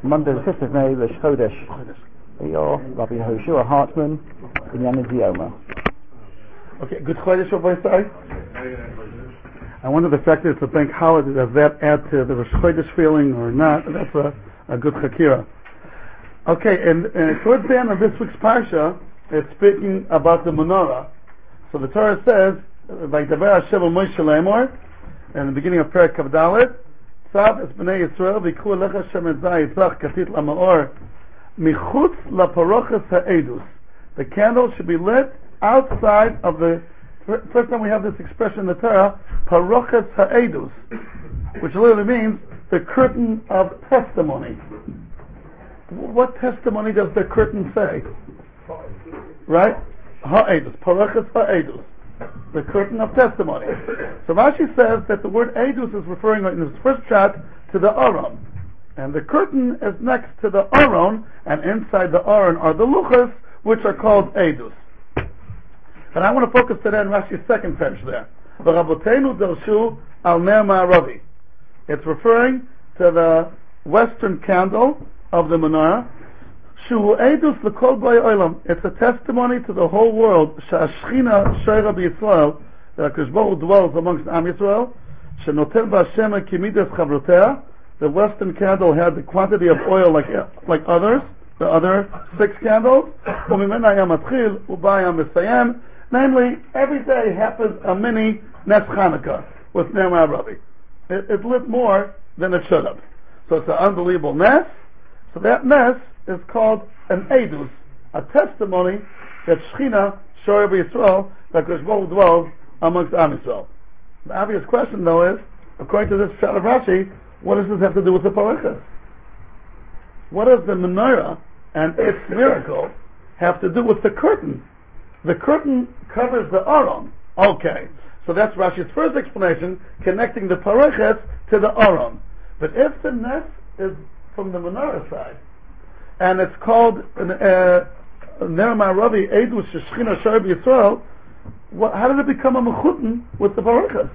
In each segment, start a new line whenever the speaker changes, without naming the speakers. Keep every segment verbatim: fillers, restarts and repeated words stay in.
Monday the fifth of May, Rosh Chodesh Iyar, Rabbi Yehoshua Hartman, Binyan Zioma.
Okay, good Chodesh, Rabbi Say. I wonder the fact that it's a bank holiday, does that add to the Rosh Chodesh feeling or not? That's a, a good chakira. Okay, and, and towards the end of this week's parsha, it's speaking about the menorah. So the Torah says, like the Devar Hashem Moshe Lemor, in the beginning of Perek Kav Dalet, Tzav es bnei Yisrael v'ikhu lecha Shem et zay yitzach katit la'maor michutz la'paroches ha'edus. The candle should be lit outside of the. First time we have this expression in the Torah, paroches ha'edus, which literally means the curtain of testimony. What testimony does the curtain say? Right? Ha'edus, paroches ha'edus. The curtain of testimony. So Rashi says that the word edus is referring in his first chat to the Aron. And the curtain is next to the Aron, and inside the Aron are the luchas, which are called edus. And I want to focus today on Rashi's second page there. V'rabotenu darshu al ner ma'aravi. It's referring to the western candle of the menorah. Shu edus l'kol b'ay olam. It's a testimony to the whole world. Sha'ashchina shayra b'Yisrael. That HaKadosh Baruch Hu dwells amongst Am Yisrael. She'noten b'Hashem kimidas chavrotea. The western candle had the quantity of oil like like others, the other six candles. U'mimena hayam matchil u'bayam v'sayem. Namely, every day happens a mini Nes Chanukah with Ner Ma'aravi. It, it lit more than it should have. So it's an unbelievable Nes. So that Nes is called an Edus, a testimony that Shechina, Shor B'Yisrael, that Kodesh Baruch Hu dwells amongst Am Yisrael. The obvious question, though, is, according to this Pshat of Rashi, what does this have to do with the Parachas? What does the menorah and its miracle have to do with the curtain? The curtain covers the Aron. Okay, so that's Rashi's first explanation, connecting the Parachas to the Aron. But if the Nes is from the menorah side, and it's called Ner Ma'aravi Edus Shechina Shor B'Yisrael, how did it become a mechutin with the Parachas?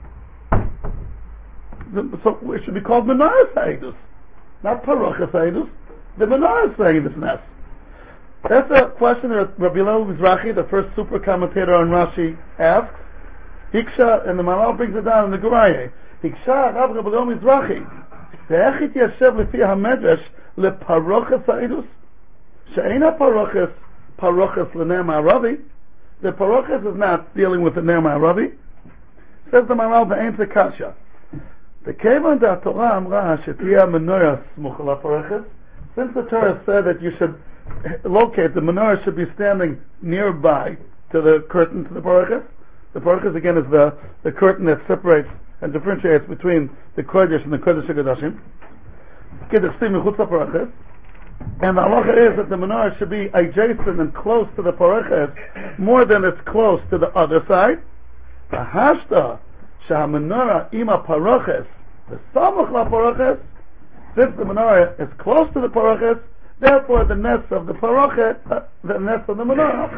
So it should be called Menorah Edus, not Parachas Edus. The menorah is saying this Nes. That's a question that Rabbi Hillel Mizrahi, the first super commentator on Rashi, asks. Hiksha, and the Maharal brings it down in the Guraye. Hiksha, Rabbi Hillel Mizrahi, ve'echit yashev lefi hamedrash leparoches ha'edus, she'ena paroches, paroches l'ner ma'aravi. The paroches is not dealing with the ner ma'aravi. Says the Maharal, ve'ein zekasha. The kevan da Torah amra she'tiyah menorah smuch la'paroches. Since the Torah said that you should locate, the menorah should be standing nearby to the curtain, to the parachas. The parachas again is the, the curtain that separates and differentiates between the Kodesh and the Kodesh HaKodashim. And the halacha is that the menorah should be adjacent and close to the parachas more than it's close to the other side. The hashta shah menorah ima parachas the samach la parachas. Since the menorah is close to the parachas, therefore, the Nes of the Parachet, uh, the Nes of the Menorah,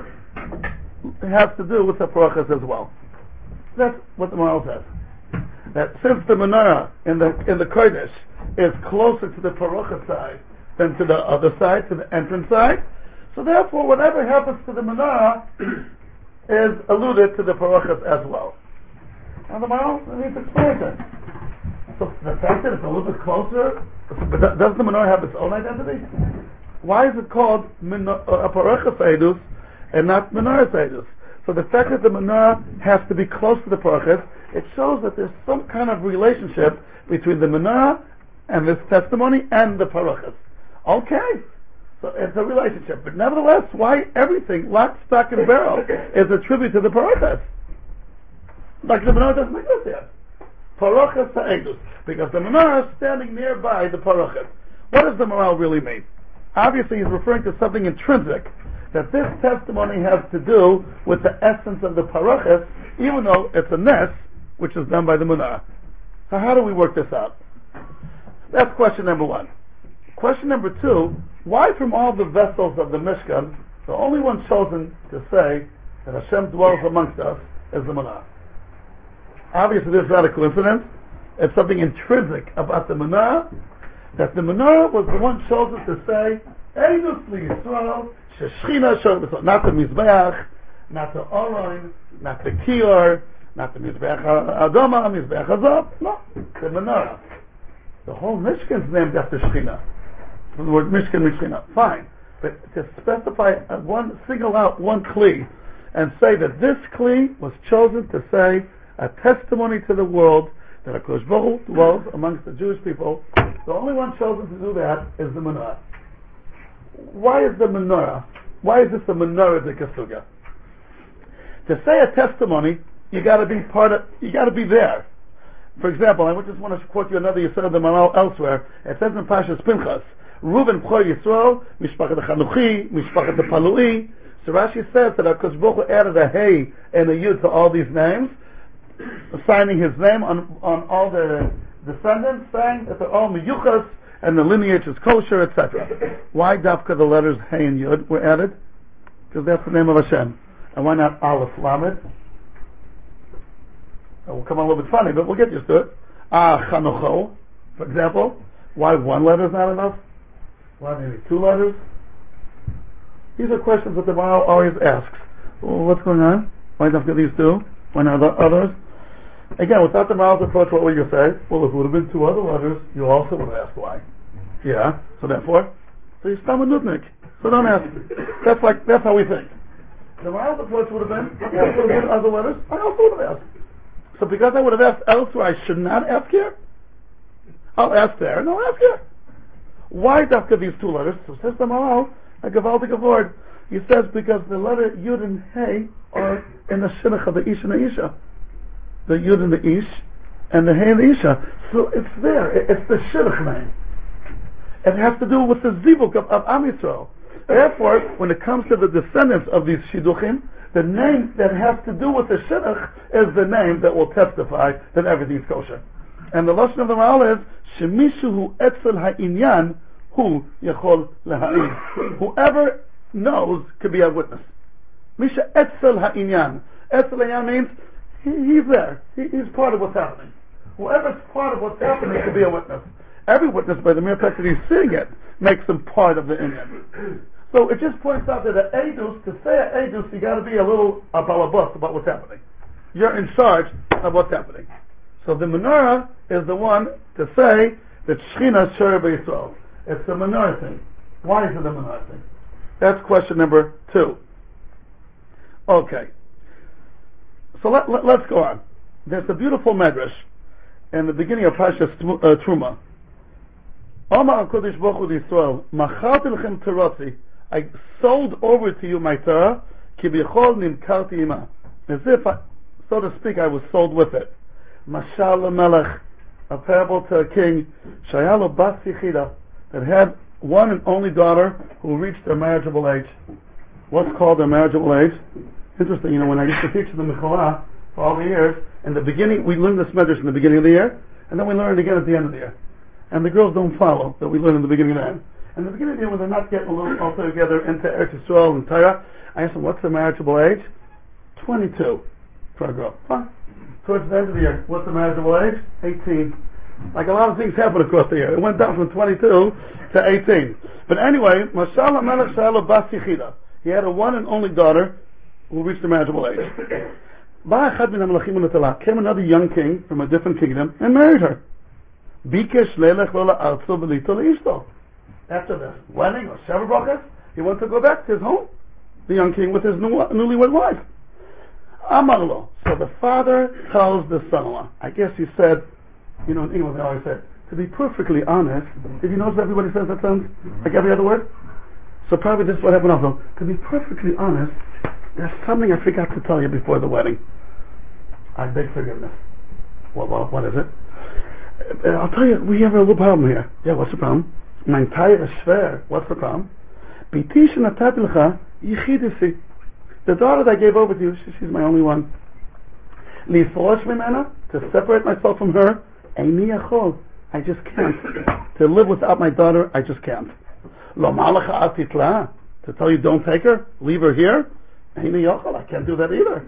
has to do with the Parachas as well. That's what the Maharal says. That since the Menorah in the in the Kodesh is closer to the Parachet side than to the other side, to the entrance side, so therefore, whatever happens to the Menorah is alluded to the Parachas as well. Now the Maharal needs explanation. So the fact that it's a little bit closer, but does the menorah have its own identity? Why is it called a parachas edus and not menorah edus? So the fact that the menorah has to be close to the parachas, it shows that there's some kind of relationship between the menorah and this testimony and the parachas. Okay, so it's a relationship. But nevertheless, why everything, lock, stock, and barrel, is a tribute to the parachas? Like the menorah doesn't exist yet. Parachas ha'edus, because the menorah is standing nearby the parachas. What does the Maharal really mean? Obviously, he's referring to something intrinsic, that this testimony has to do with the essence of the parachas, even though it's a Nes, which is done by the menorah. So how do we work this out? That's question number one. Question number two, why from all the vessels of the Mishkan, the only one chosen to say that Hashem dwells amongst us is the menorah? Obviously, this is not a coincidence. It's something intrinsic about the menorah that the menorah was the one chosen to say, Eidus Yisrael, Sheshchina Shor B'Yisrael, not the Mizbeach, not the Aron, not the Kior, not the Mizbeach Adama, Mizbeach Azov, no, the menorah. The whole Mishkan is named after Shechina. The word Mishkan, Mishkina, fine. But to specify uh, one, single out one Kli, and say that this Kli was chosen to say a testimony to the world that HaKadosh Baruch Hu dwells amongst the Jewish people. The only one chosen to do that is the menorah. Why is the menorah? Why is this the menorah de Kasuga? To say a testimony, you got to be part of. You got to be there. For example, I just want to quote you another Yisrael the Maral elsewhere. It says in Parshas Pinchas, Reuven B'chor Yisrael, Mishpachat Chanuchi, Mishpachat Palui. So Rashi says that HaKadosh Baruch Hu added a Hey and a Yud to all these names, assigning his name on on all the descendants, saying that they're all miyuchas and the lineage is kosher, et cetera. Why dafka the letters Hey and Yud were added? Because that's the name of Hashem. And why not Aleph Lamed? It will come a little bit funny, but we'll get used to it. Ah Chanucho, for example. Why one letter is not enough? Why maybe two letters? These are questions that the Maral always asks. Well, what's going on? Why dafka these two? Why not the others? Again, without the Maral's approach, what would you say? Well, if it would have been two other letters, you also would have asked why. Yeah, so therefore, so you're stam a nudnik. So don't ask. That's like, that's how we think. The Maral's approach would have been, yeah, if it would have been other letters, I also would have asked. So because I would have asked elsewhere, I should not ask here? I'll ask there, and I'll ask here. Why dafka these two letters? So says the Maral, a gavaldik word. He says because the letter Yud and Hey are in the shidduch of the Ish and the Isha. The Yud and the Ish, and the Hey and the Isha. So it's there. It's the shidduch name. It has to do with the zivuk of, of Am Yisrael. Therefore, when it comes to the descendants of these shidduchim, the name that has to do with the shidduch is the name that will testify that everything's kosher. And the lashon of the Maral is Shemishu etzel ha'inyan hu yachol leha'in. Whoever knows could be a witness. Misha etzel ha'inyan. Etzel ha'inyan means he, he's there. He, he's part of what's happening. Whoever's part of what's happening could be a witness. Every witness, by the mere fact that he's seeing it, makes him part of the inyan. So it just points out that an edus, to say an edus, you got to be a little a balabas about what's happening. You're in charge of what's happening. So the menorah is the one to say that Shechina Shor B'Yisrael. It's the menorah thing. Why is it the menorah thing? That's question number two. Okay. So let, let, let's go on. There's a beautiful medrash in the beginning of Parshas uh, Truma. Omar HaKadosh Baruch Hu Yisrael, Machalti lechem Torati, I sold over to you my Torah, ki b'chol nimkarti ima. As if, I, so to speak, I was sold with it. Mashal Melech, a parable to a king, Shayalo Bas Yichida, that had one and only daughter who reached their marriageable age. What's called their marriageable age? Interesting, you know, when I used to teach the Mechalah for all the years, in the beginning, we learned this medrash in the beginning of the year, and then we learn it again at the end of the year. And the girls don't follow that we learn in the beginning and the end. In the beginning of the year, when they're not getting a little all together into Eretz Yisrael and Torah, I asked them, what's the marriageable age? twenty-two for a girl. Fine. Towards the end of the year, what's the marriageable age? eighteen. Like a lot of things happen across the year. It went down from twenty-two to eighteen. But anyway, Mashal HaMelech Shayalo Bas Yichida. He had a one and only daughter who reached the marriageable age. Came another young king from a different kingdom and married her. After the wedding or Sheva Brachas, he wanted to go back to his home, the young king with his new, newlywed wife. Amarlo. So the father tells the son-in-law. I guess he said, you know, in English they always said, to be perfectly honest. Did you notice everybody says that sounds like every other word? So probably this is what happened also. To be perfectly honest, there's something I forgot to tell you before the wedding. I beg forgiveness. Well, well what is it? Uh, I'll tell you, we have a little problem here. Yeah, what's the problem? My entire shver. What's the problem? The daughter that I gave over to you, she, she's my only one. To separate myself from her, I just can't. To live without my daughter, I just can't. To tell you don't take her, leave her here, I can't do that either.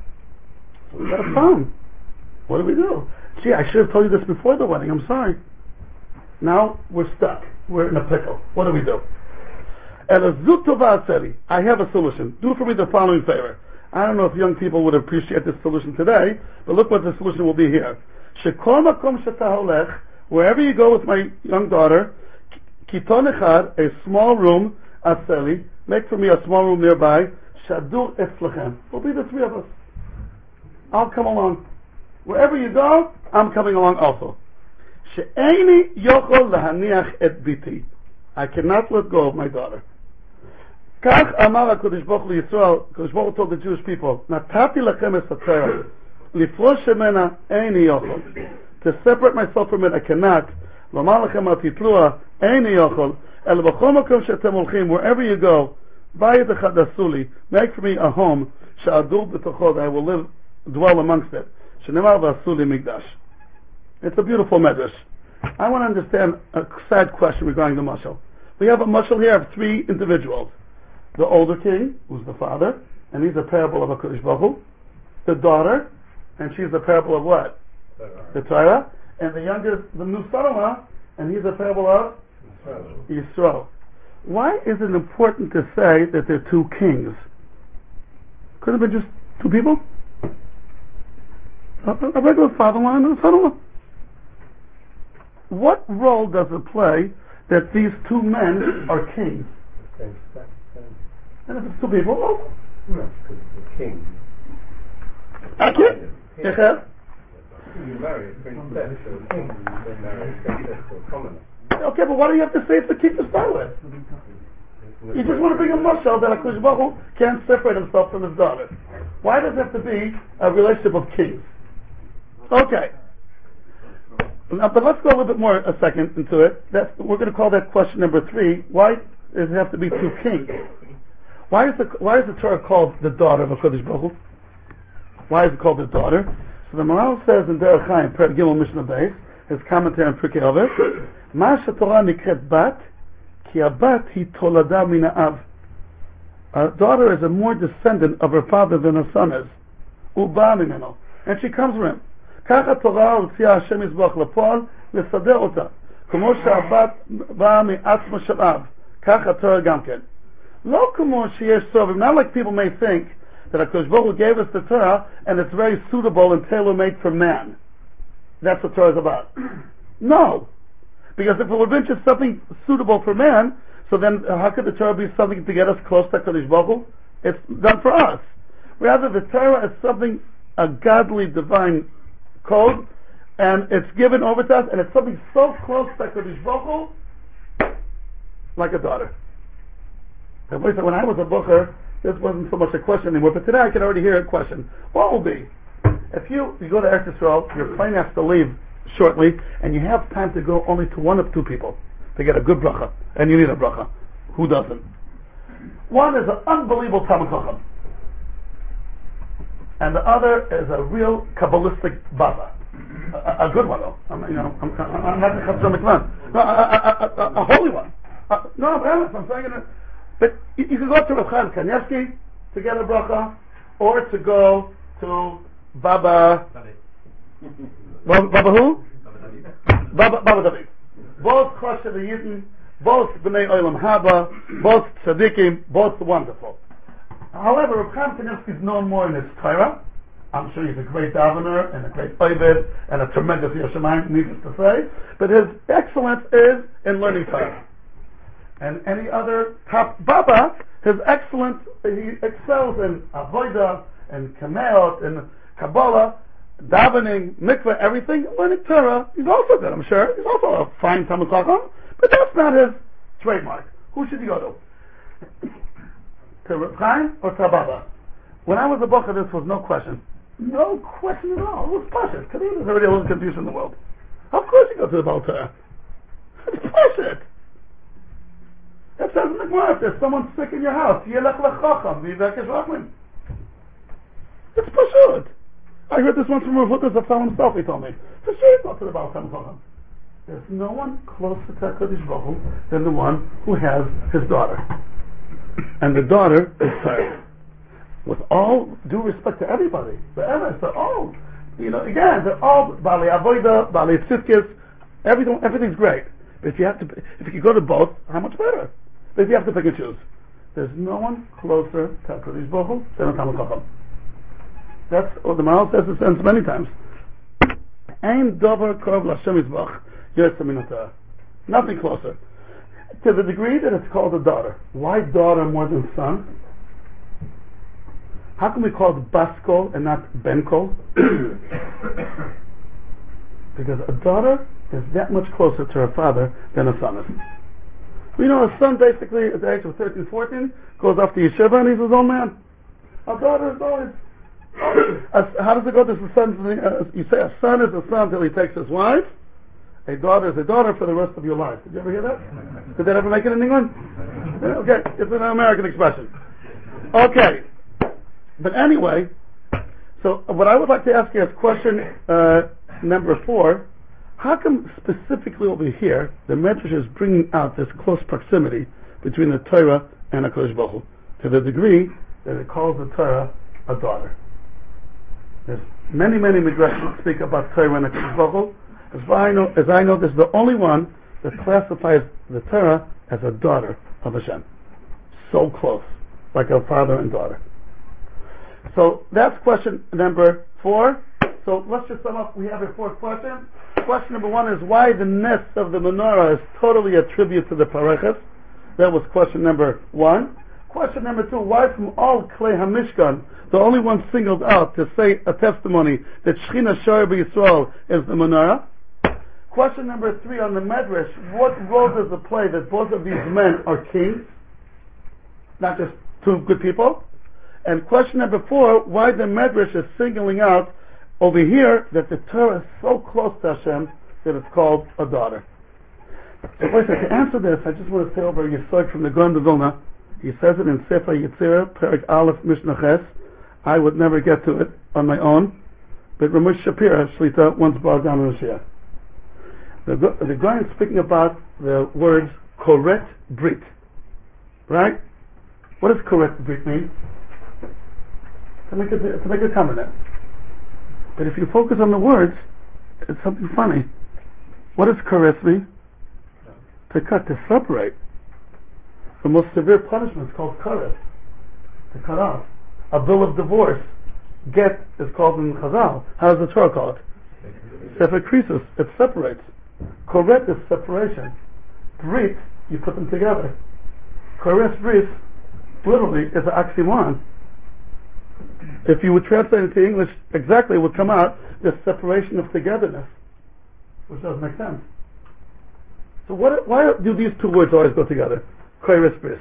So we got a problem. What do we do? Gee, I should have told you this before the wedding. I'm sorry. Now we're stuck. We're in a pickle. What do we do? I have a solution. Do for me the following favor. I don't know if young people would appreciate this solution today, but look what the solution will be here. Wherever you go with my young daughter, kiton echad, a small room, aseli, make for me a small room nearby, shadur etzlechem. We'll be the three of us. I'll come along. Wherever you go, I'm coming along also. She'eini yochol lahaniach et biti. I cannot let go of my daughter. Kach amar HaKadosh Baruch Hu Yisrael, HaKadosh Baruch Hu told the Jewish people, Natati lachem es haTorah, lifrosh shemena eini yochol. To separate myself from it, I cannot. Lomar lachem al titlua eini yochol. El b'chol makom she'atem holchim, wherever you go, bayit echad asuli, make for me a home, she'adur b'tochod, I will live, dwell amongst it. She'nemar v'asuli migdash. It's a beautiful medrash. I want to understand a sad question regarding the mashal. We have a mashal here of three individuals. The older king, who's the father, and he's a parable of HaKadosh Baruch Hu. The daughter, and she's a parable of what? Torah. The Torah. And the youngest, the new son-in-law, and he's a parable of Yisrael. Yisrael. Why is it important to say that they're two kings? Could it have been just two people? A, a regular father-in-law and a son-in-law. What role does it play that these two men are kings? And if it's two people, well,
no, because the king.
Okay. Yeah.
You marry a princess or a king, you don't marry a princess or a commoner.
Okay, but why do you have to say it's the king to start with? You just want to bring a mashal that HaKadosh Baruch Hu can't separate himself from his daughter. Why does it have to be a relationship of kings? Okay. Now, but let's go a little bit more a second into it. That's, we're going to call that question number three. Why does it have to be two kings? Why is the why is the Torah called the daughter of HaKadosh Baruch Hu? Why is it called the daughter? So the Maral says in Derech Chaim, Perek Gimel Mishnah Beis, his commentary on Pirkei Avos, Ma sheTorah nikret bat, ki abat hi tolada min ha'av. A daughter is a more descendant of her father than her son is. Uba mimeno, and she comes from him. כך התורה הוציאה השם יזבח לפועל לסדר אותה כמו שהבת באה מעצמו של אב כך התורה גם כן לא כמו שיש סובבים, not like people may think that HaKadosh Baruch Hu gave us the Torah and it's very suitable and tailor-made for man. That's what Torah is about. No, because if it would have been just something suitable for man, so then how could the Torah be something to get us close to HaKadosh Baruch Hu? It's done for us. Rather, the Torah is something, a godly, divine code, and it's given over to us, and it's something so close to HaKadosh Baruch Hu, like a daughter. And when I was a booker, this wasn't so much a question anymore, but today I can already hear a question. What will be? If you, you go to Eretz Yisrael, your plane has to leave shortly, and you have time to go only to one of two people to get a good bracha, and you need a bracha. Who doesn't? One is an unbelievable Talmid Chacham, and the other is a real Kabbalistic Baba. A, a good one, though. I'm, you know, I'm, I'm not the Chazon McMahon. No, a, a, a, a holy one. Uh, no, but I'm saying it. But you, you can go to Rav Chaim Kanievsky to get a bracha, or to go to Baba. Baba, Baba who? Baba, Baba David. Both Choshev Yidden, both B'nai Olam Haba, both Tzaddikim, both wonderful. However, Rav Chaim Kanievsky is known more in his Torah. I'm sure he's a great davener and a great Ovid and a tremendous Yeshamayim, needless to say. But his excellence is in learning Torah. And any other top Baba, his excellence, he excels in Avodah and Kameot and Kabbalah, davening, mikveh, everything, learning Torah. He's also good, I'm sure. He's also a fine Talmid Chacham, but that's not his trademark. Who should he go to? To Reb Chaim or to Baba? When I was a bocher, this was no question. No question at all. It was Pashut. There's already a little confusion in the world. Of course you go to the Baal Torah. It's Pashut. It says in the Gemara, if there's someone sick in your house, Yelech lechacham, v'yivekesh rachmin. It's Pashut. I heard this once from Rav Huda Zafal himself, he told me. For sure you go to the Baal Torah. There's no one closer to HaKadosh Baruch Hu than the one who has his daughter. And the daughter is Torah. With all due respect to everybody, the Emes, they're all, you know, again, they're all Bali Avodah, Bali Tzidkis, everything, everything's great. But if you have to, if you can go to both, how much better? But if you have to pick and choose, there's no one closer to HaKadosh Baruch Hu than a Talmid Chacham. That's what the Maharal says it sense many times. Ein dover korov l'Hashem Yisbach yotze min haTorah. Nothing closer. To the degree that it's called a daughter. Why daughter more than son? How can we call it Baskol and not Benkol? Because a daughter is that much closer to her father than a son is. We know a son basically at the age of thirteen, fourteen goes off to yeshiva and he's his own man. A daughter is always... a, how does it go? This is a son, uh, you say a son is a son until he takes his wife. A daughter is a daughter for the rest of your life. Did you ever hear that? Did that ever make it in England? Yeah, okay, it's an American expression. Okay. But anyway, so what I would like to ask you is question uh, number four. How come specifically over here the Medrash is bringing out this close proximity between the Torah and HaKadosh Baruch Hu to the degree that it calls the Torah a daughter? There's many, many Midrash that speak about Torah and HaKadosh Baruch Hu. As I know, as I know, this is the only one that classifies the Torah as a daughter of Hashem. So close, like a father and daughter. So that's question number four. So let's just sum up. We have a fourth question. Question number one is why the nest of the menorah is totally a tribute to the Parechas. That was question number one. Question number two, why from all Klei HaMishkan, the only one singled out to say a testimony that Shechina Shor B'Yisrael is the menorah. Question number three on the Medrash, what role does it play that both of these men are kings, not just two good people? And question number four, why the Medrash is singling out over here that the Torah is so close to Hashem that it's called a daughter. So wait a second, to answer this, I just want to say over a Yesod from the Gaon de Vilna. He says it in Sefer Yetzirah, Perek Aleph Mishnah Ches. I would never get to it on my own, but Ramesh Shapira, Shlita, once brought down in Mashiach. The, the guy is speaking about the words Koret Brit. Right? What does Koret Brit mean? To make a, to make a covenant. But if you focus on the words, it's something funny. What does Koret mean? To cut, to separate. The most severe punishment is called Koret. To cut off. A bill of divorce, get, is called in Chazal. How does the Torah call it? Sefer Krisus. It separates. Koret is separation. Brit, you put them together. Koret Brit, literally, is an oxymoron. If you would translate it to English, exactly it would come out the separation of togetherness, which doesn't make sense. So what, why do these two words always go together? Koret Brit.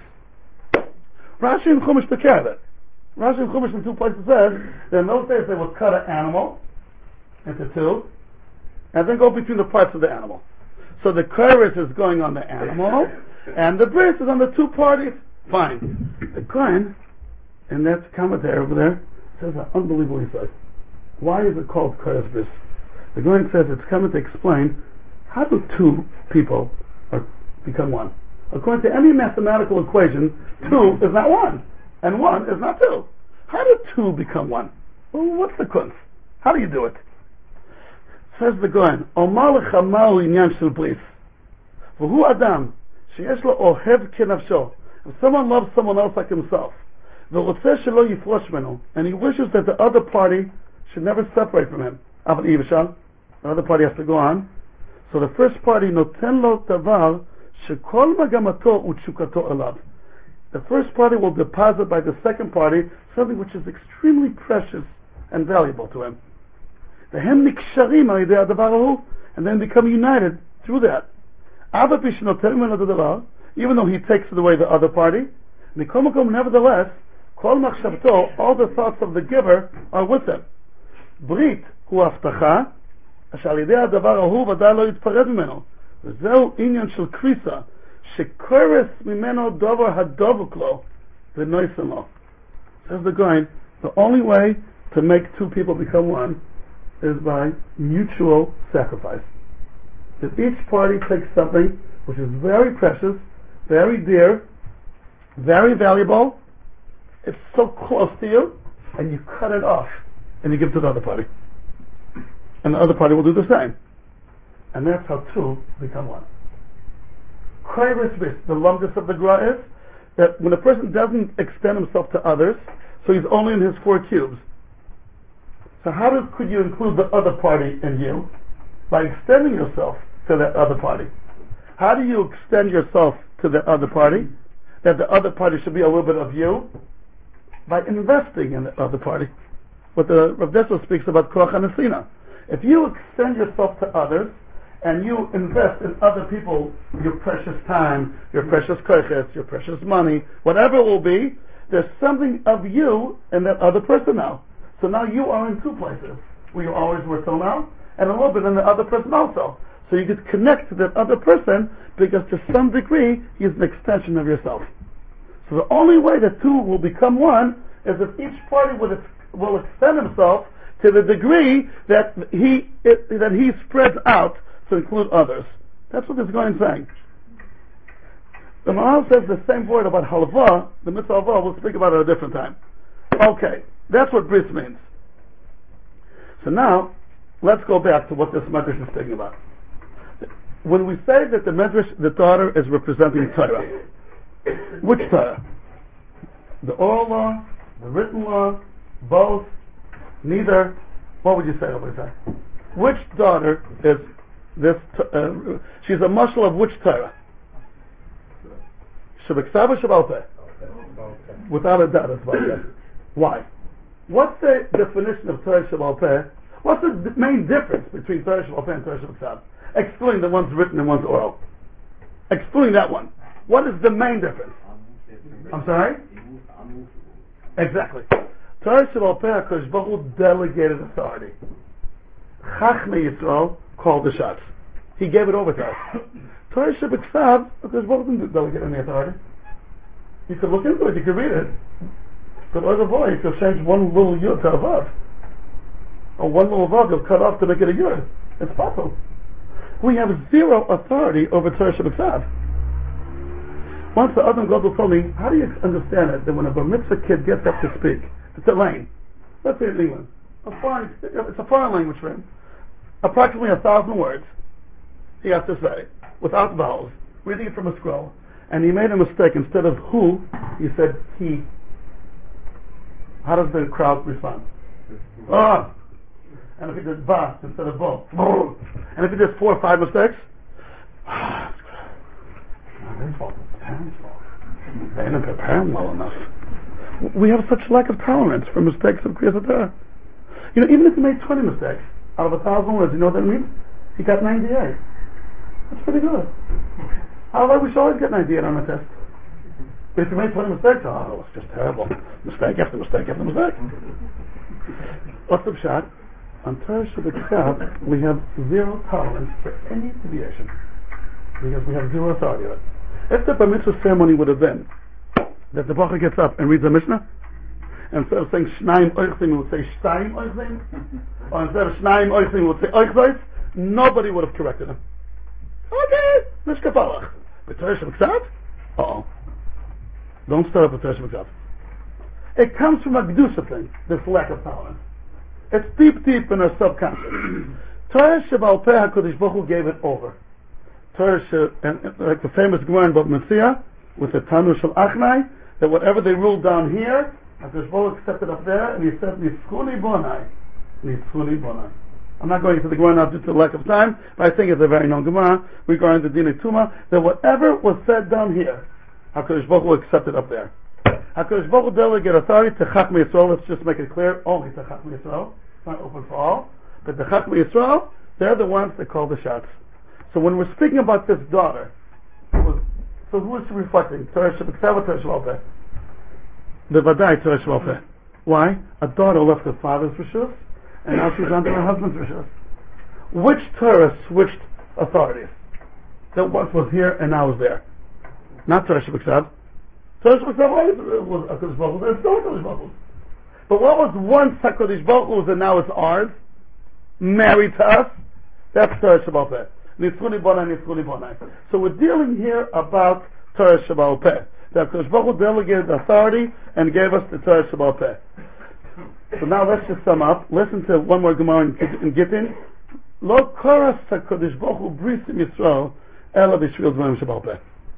Rashi and Chumash took care of it. Rashi and Chumash in two places says that in those days they would cut an animal into two, and then go between the parts of the animal. So the koret is going on the animal, and the bris is on the two parties. Fine. The Kohen, and that's commentary over there, says an unbelievable insight. Why is it called koret bris? The Kohen says it's coming to explain how do two people are, become one. According to any mathematical equation, two is not one, and one is not two. How do two become one? Well, what's the kunz? How do you do it? Says the Goyen, Omar lecha ma'u inyan shel bris. V'hu adam sheyesh lo ohev kenafsho. If someone loves someone else like himself, v'rotzeh shelo yifrosh meno, and he wishes that the other party should never separate from him, aval yivashal, the other party has to go on. So the first party noten lo davar shekol magamato u'tshukato elav. The first party will deposit by the second party something which is extremely precious and valuable to him. And then become united through that. Even though he takes it away the other party, nevertheless, all the thoughts of the giver are with him. Brit hu הבטחה, שעל ידי הדבר ההוא ודאי לא יתפרד ממנו. וזהו עניין של קריסה, שקורס ממנו דבר הדבוק לו ונויסם לו. Says the guy, the only way to make two people become one is by mutual sacrifice. That each party takes something which is very precious, very dear, very valuable, it's so close to you, and you cut it off, and you give it to the other party. And the other party will do the same. And that's how two become one. Koiris Bris, the lumdus of the Gra is that when a person doesn't extend himself to others, so he's only in his four cubes. So how does, could you include the other party in you? By extending yourself to that other party. How do you extend yourself to the other party? That the other party should be a little bit of you? By investing in the other party. What the Rav Dessler speaks about Koach HaNesina. If you extend yourself to others, and you invest in other people your precious time, your precious koiches, your precious money, whatever it will be, there's something of you in that other person now. So now you are in two places, where you always were till now, and a little bit in the other person also. So you could connect to that other person, because to some degree, he is an extension of yourself. So the only way that two will become one is if each party will, ex- will extend himself to the degree that he it, that he spreads out to include others. That's what this guy is saying. The Maharal says the same word about halva, the mitzvah halva, we'll speak about it at a different time. Okay, that's what bris means. So now, let's go back to what this medrash is speaking about. When we say that the medrash, the daughter, is representing Torah, which Torah? The oral law, the written law, both, neither. What would you say over there? Which daughter is this? Uh, she's a mashal of which Torah? Shebeksav or Shebal Peh? Without a doubt, it's Shebal Peh. Why? What's the definition of Torah Shebal Peh? What's the d- main difference between Torah Shebal Peh and Torah Shebeksav? Excluding the one's written and one's oral. Excluding that one. What is the main difference? I'm sorry? Exactly. Torah Shebal Peh, HaKadosh Baruch Hu delegated authority. Chachmei Yisrael called the shots. He gave it over to us. Torah Shebeksav, HaKadosh Baruch Hu didn't delegate any authority. You could look into it, you could read it. But other boy, you could change one little yud to a vav. Or one little vav you'll cut off to make it a yud. It's possible. We have zero authority over Torah Shebeksav. Once the Adam Gadol told me, how do you understand it that when a bar mitzvah kid gets up to speak, it's a lane, let's say in England, a foreign, it's a foreign language for him, approximately a thousand words, he has to say, without vowels, reading it from a scroll, and he made a mistake. Instead of who, he said he. How does the crowd respond? Ah! And if he did ba instead of bo, and if he did four or five mistakes, ah, their fault. Parents' fault. They didn't prepare him well enough. We have such lack of tolerance for mistakes of Kriyas HaTorah. You know, even if he made twenty mistakes out of a thousand words, you know what that means? He got ninety-eight. That's pretty good. However, we should always get ninety-eight on a test. But if you made twenty mistakes, oh, it's just terrible. Mistake after mistake after mistake. What's the shot? On Torah Shebeksav, we have zero tolerance for any deviation. Because we have zero authority on it. If the bar mitzvah ceremony would have been that the bacher gets up and reads a Mishnah, and instead of saying Shnaim Oichzim, he would say Shtaim Oichzim, or instead of Shnaim Oichzim, he would say Oichzim, nobody would have corrected him. Okay, Mishkafalach. But Torah Shebeksav? Uh-oh. Don't start up with Torah Shebeksav. It comes from a Kedusha thing, this lack of tolerance. It's deep, deep in our subconscious. Torah Shebal Peh, HaKadosh Baruch Hu gave it over. Torah She, and, like the famous Gemara in Bava Metzia, with the Tanu Shel Achnai, that whatever they ruled down here, HaKadosh Baruch Hu accepted up there, and he said, Nitzchuni Bonai. Nitzchuni Bonai. I'm not going into the Gemara now due to the lack of time, but I think it's a very known Gemara regarding the Dinei Tuma, that whatever was said down here, HaKadosh Baruch Hu accepted up there. HaKadosh Baruch Hu delegated authority to Chachmei Yisrael. Let's just make it clear, only to Chachmei Yisrael. It's not open for all. But the Chachmei Yisrael, they're the ones that call the shots. So when we're speaking about this daughter, so who is she reflecting? Torah Shebeksav or Torah Shebal Peh? The Vadai Torah Shebal Peh. Why? A daughter left her father's rishus, and now she's under her husband's rishus. Which Torah switched authorities? That once was here and now is there. Not Torah Shebeksav. Torah Shebeksav was HaKadosh Baruch Hu, it's still HaKadosh Baruch Hu. But what was once HaKadosh Baruch Hu's and now it's ours, married to us, that's Torah Shebal Peh. Nitzchuni Bonai, Nitzchuni Bonai. So we're dealing here about Torah Shebal Peh. The HaKadosh Baruch Hu delegated authority and gave us the Torah Shebal Peh. So now let's just sum up. Listen to one more Gemara in Gittin. Lo koras HaKadosh Baruch Hu bris im Yisrael ela b'shvil dvarim Shebal Peh.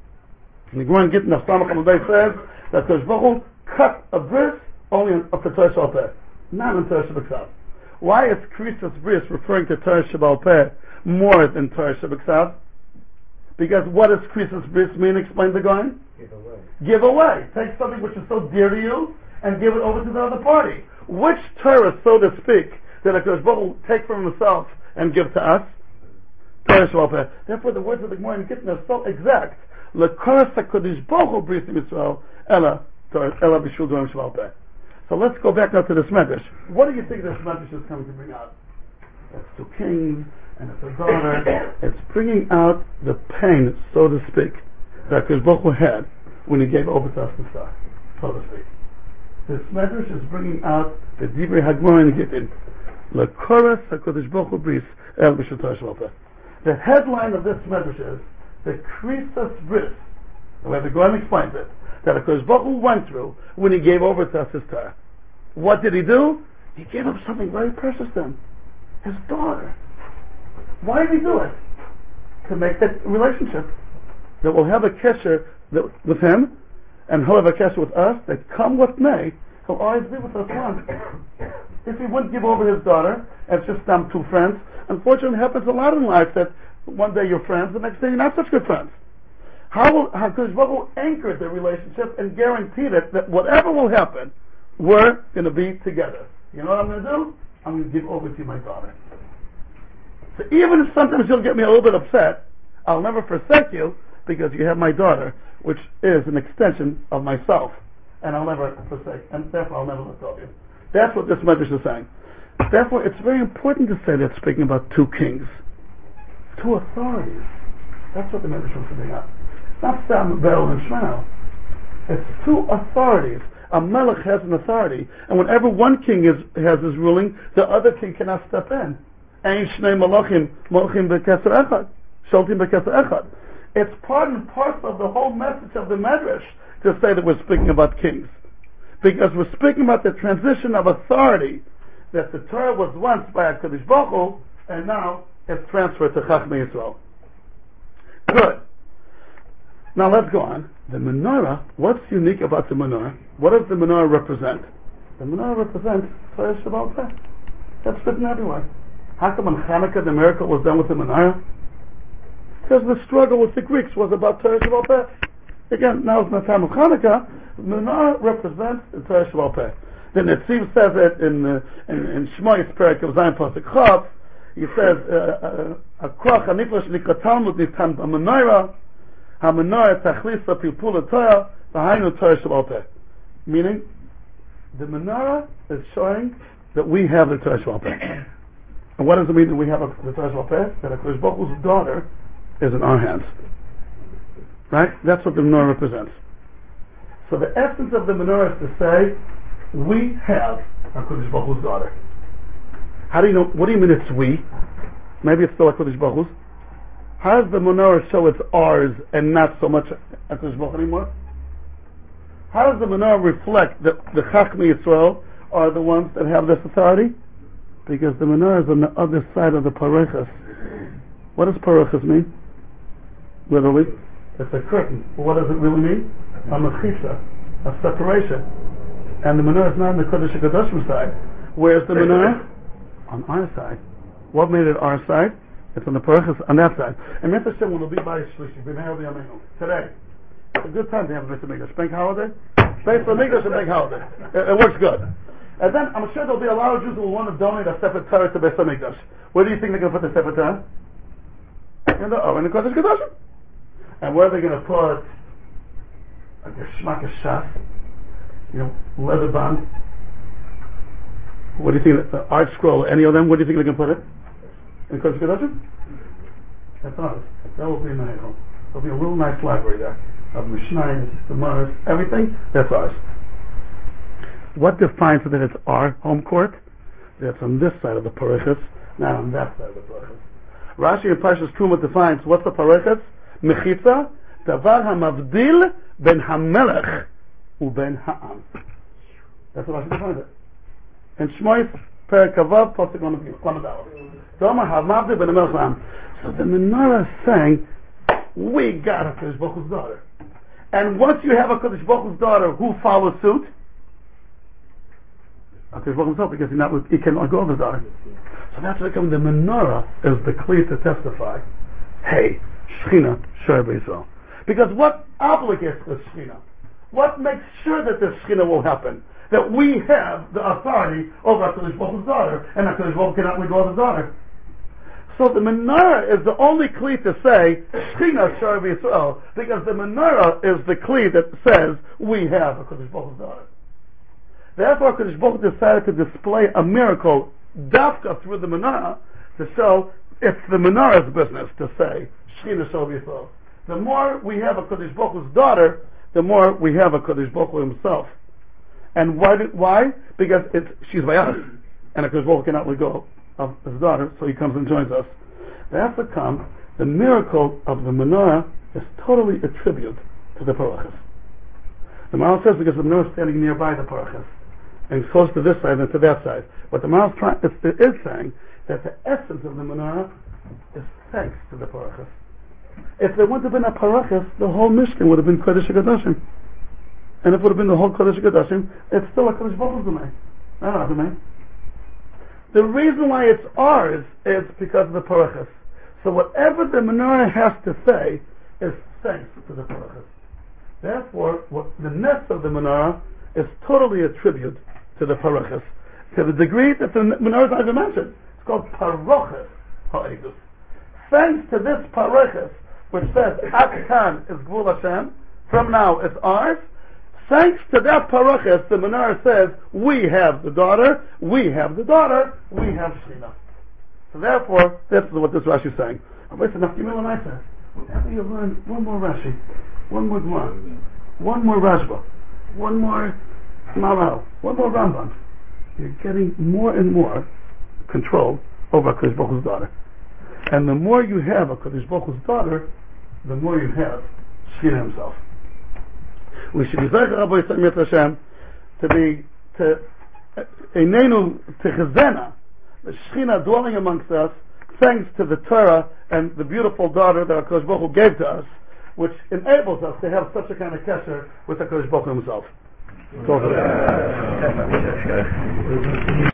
And the Gemara Gittin of Samach Hamadai says that Kodesh Baruch Hu cut a bris only of the Torah Sheba'al Peh, not in Torah Sheba'Ksav. Why is Krisos bris referring to Torah Sheba'al Peh more than Torah Sheba'Ksav? Because what does Krisos bris mean? Explain the Gaon.
Give away.
Give away. Take something which is so dear to you and give it over to the other party. Which Torah, so to speak, did HaKadosh Baruch Hu take from himself and give to us? Torah Sheba'al Peh. Therefore, the words of the Gemara in Gittin are so exact. L'koras HaKadosh Baruch Hu bris Yisrael ela ela b'shul Torah Sheba'al Peh. So let's go back now to this medrash. What do you think this medrash is coming to bring out? It's two kings and it's a daughter. It's bringing out the pain, so to speak, that HaKadosh Baruch Hu had when he gave over to us the star, so to speak. This medrash is bringing out the Divrei HaGemara in Gittin. L'koras HaKadosh Baruch Hu bris el b'shul Torah Sheba'al Peh. The headline of this medrash is the Krisos bris, the way the Gemara explains it, that HaKadosh Baruch Hu went through when he gave over to us his Torah. What did he do? He gave up something very precious to him, his daughter. Why did he do it? To make that relationship that we'll have a kesher with him, and he'll have a kesher with us, that come what may, he'll always be with us one. If he wouldn't give over his daughter, and it's just them two friends, unfortunately it happens a lot in life that one day you're friends, the next day you're not such good friends. How will HaKadosh Baruch Hu anchor the relationship and guarantee that, that whatever will happen, we're going to be together. You know what I'm going to do? I'm going to give over to my daughter. So even if sometimes you'll get me a little bit upset, I'll never forsake you because you have my daughter, which is an extension of myself, and I'll never forsake, and therefore I'll never let go of you. That's what this medrash is saying. Therefore, it's very important to say that speaking about two kings, two authorities. That's what the medrash is saying out. Not Sam, Beryl, and Shmuel. It's two authorities. A melech has an authority, and whenever one king is, has his ruling, the other king cannot step in. Ein shnei malachim malachim b'keser echad, sholtim b'keser echad. It's part and parcel of the whole message of the medrash to say that we're speaking about kings, because we're speaking about the transition of authority, that the Torah was once by HaKadosh Baruch Hu, and now it's transferred to Chachmei Yisrael. Good. Now let's go on. The menorah, what's unique about the menorah? What does the menorah represent? The menorah represents Torah Sheba'al Peh. That's written everywhere. How come on Hanukkah the miracle was done with the menorah? Because the struggle with the Greeks was about Torah Sheba'al Peh. Again, now it's not time of Hanukkah. The menorah represents the Torah Sheba'al Peh. Then it seems says it in uh, in, in Shmoyes Perek of Zayin Pasuk Chav. He says a koach hanifla shnikra Talmud nitan b'menorah. HaMenorah tachlisa pilpula Torah v'hainu Torah Sheba'al Peh. Meaning, the menorah is showing that we have the Torah Sheba'al Peh. And what does it mean that we have a, the Torah Sheba'al Peh? That HaKadosh Baruch Hu's daughter is in our hands. Right? That's what the menorah represents. So the essence of the menorah is to say, we have HaKadosh Baruch Hu's daughter. How do you know? What do you mean it's we? Maybe it's still HaKadosh Baruch Hu's. How does the menorah show it's ours and not so much HaKadosh Baruch Hu anymore? How does the menorah reflect that the Chachmei Yisrael are the ones that have this authority? Because the menorah is on the other side of the parechas. What does parechas mean? Literally, it's a curtain. What does it really mean? A mechitza, a separation. And the menorah is not on the Kodesh HaKadoshim side. Where's the menorah? On our side. What made it our side? It's on the parachas on that side. And Mitzvah Hashem will be by Shlishi. Today. It's a good time to have a Mitzvah Mikdash. Bank holiday? Mitzvah Mikdash and bank holiday. It, it works good. And then I'm sure there'll be a lot of Jews who will want to donate a separate Torah to Mitzvah Mikdash. Where do you think they're going to put the separate Torah? In the oh, in the Kodesh Kedoshim. And where are they going to put a Geshmak Shas? You know, leather bound. What do you think? Uh, Art Scroll, any of them? Where do you think they're going to put it? In Kodesh Kedoshim? That's ours. That will be in the Heichal. There'll be a little nice library there of Mishnayos, Gemaras, everything. That's ours. What defines that it's our home court? That's on this side of the parechas, not on that side of the parechas. Rashi in Parshas Truma defines what's the parechas? Mechitza, davar hamavdil ben hamelech uben ha'am. That's what Rashi defines it. In Shmoyes Perek Kavav Pasuk Lamed Aleph. Domar hamavdil ben hamelech ha'am. So the menorah is saying, we got HaKadosh Baruch Hu's daughter. And once you have a Kodesh Baruch Hu's daughter who follows suit, HaKadosh Baruch Hu himself, because he, not, he cannot go of his daughter. So that's why the menorah is the clear to testify, hey, Shechina, Shor B'Yisrael. Because what obligates the Shechina? What makes sure that the Shechina will happen? That we have the authority over HaKadosh Baruch Hu's daughter, and HaKadosh Baruch Hu cannot let go of his daughter. So the menorah is the only kli to say Shechina Shor B'Yisrael, because the menorah is the kli that says we have HaKadosh Baruch Hu's daughter. Therefore, HaKadosh Baruch Hu decided to display a miracle dafka through the menorah to show it's the menorah's business to say Shechina Shor B'Yisrael. The more we have HaKadosh Baruch Hu's daughter, the more we have HaKadosh Baruch Hu himself. And why? Did, why? Because it's she's by us, and HaKadosh Baruch Hu cannot let go of his daughter, so he comes and joins us. After come, the miracle of the menorah is totally a tribute to the parachas. The Maharal says because the menorah is standing nearby the parachas, and it's close to this side and to that side. But the Maharal is, trying, is, is saying that the essence of the menorah is thanks to the parachas. If there wouldn't have been a parachas, the whole Mishkan would have been Kodesh HaKadoshim. And if it would have been the whole Kodesh HaKadoshim, it's still a Kodesh Baruch Hu's domain, not our domain. The reason why it's ours is because of the parachas. So whatever the menorah has to say is thanks to the parachas. Therefore, what the nest of the menorah is totally a tribute to the parachas, to the degree that the menorah is not even mentioned. It's called parachas ha'edus. Thanks to this parachas, which says Atkan is Gvul Hashem, from now it's ours. Thanks to that parachas, the menorah says, we have the daughter, we have the daughter, we have Shechina. So therefore, that's what this Rashi is saying. Whenever you learn one more Rashi, one more Gemara, one more Rashba, one more Maral, one more Rambam, you're getting more and more control over HaKadosh Baruch Hu's daughter. And the more you have HaKadosh Baruch Hu's daughter, the more you have Shechina himself. We should be Zaycha Rabbi Yisrael Hashem to be to Einenu Techezena, the Shechina dwelling amongst us, thanks to the Torah and the beautiful daughter that HaKadosh Baruch Hu gave to us, which enables us to have such a kind of kesher with HaKadosh Baruch Hu himself.